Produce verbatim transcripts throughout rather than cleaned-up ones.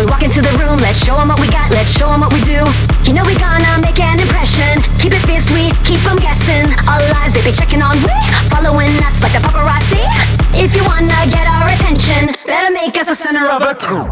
we walk into the room, let's show 'em what we got, let's show 'em what we do. You know we gonna make an impression. Keep it fierce, we keep 'em guessing. All lies, they be checking on we, following us like the paparazzi. If you wanna get our attention, better make us the center of attention.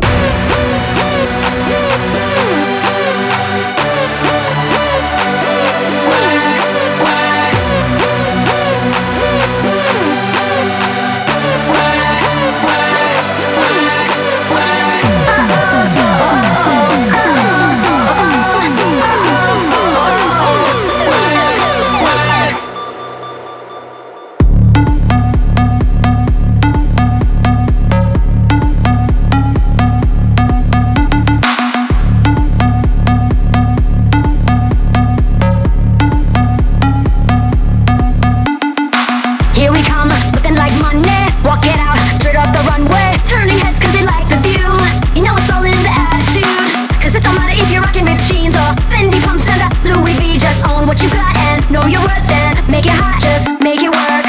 Here we come, looking like money. Walk it out, straight up the runway. Turning heads cause they like the view. You know it's all in the attitude. Cause it don't matter if you're rocking ripped jeans or Fendi pumps and a Louis V. Just own what you got and know your worth and make it hot, just make it work.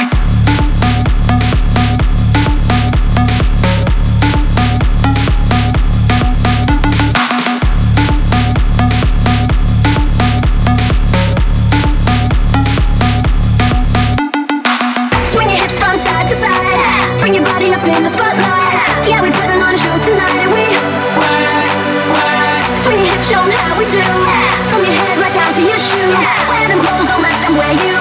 Swing your hips from side to side. Bring your body up in the spotlight. Yeah, we putting on a show tonight and we work, work. Swing your hips, show 'em how we do. From your head right down to your shoes. Wear them clothes, don't let them wear you.